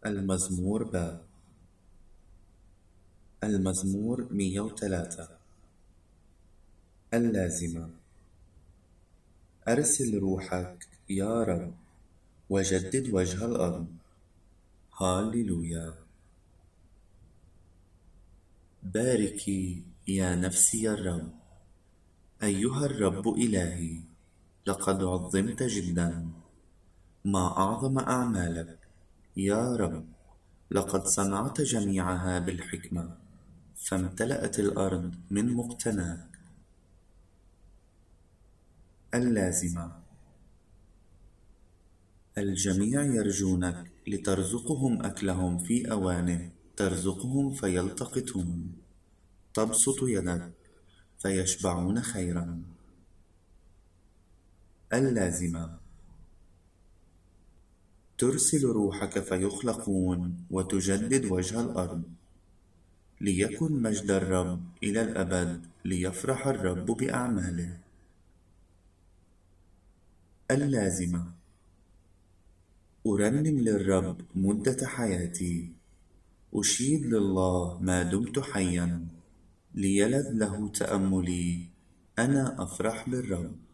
المزمور باب. المزمور 103. اللازمة. أرسل روحك يا رب وجدد وجه الأرض. هاليلويا. باركي يا نفسي الرب. أيها الرب إلهي، لقد عظمت جدا. ما أعظم أعمالك يا رب، لقد صنعت جميعها بالحكمة، فامتلأت الأرض من مقتناك. اللازمة. الجميع يرجونك لترزقهم أكلهم في أوانه، ترزقهم فيلتقطون، تبسط يدك فيشبعون خيرا. اللازمة. ترسل روحك فيخلقون وتجدد وجه الأرض. ليكن مجد الرب إلى الأبد، ليفرح الرب بأعماله. اللازمة. أرنم للرب مدة حياتي، أشيد لله ما دمت حيا، ليلد له تأملي، أنا أفرح بالرب.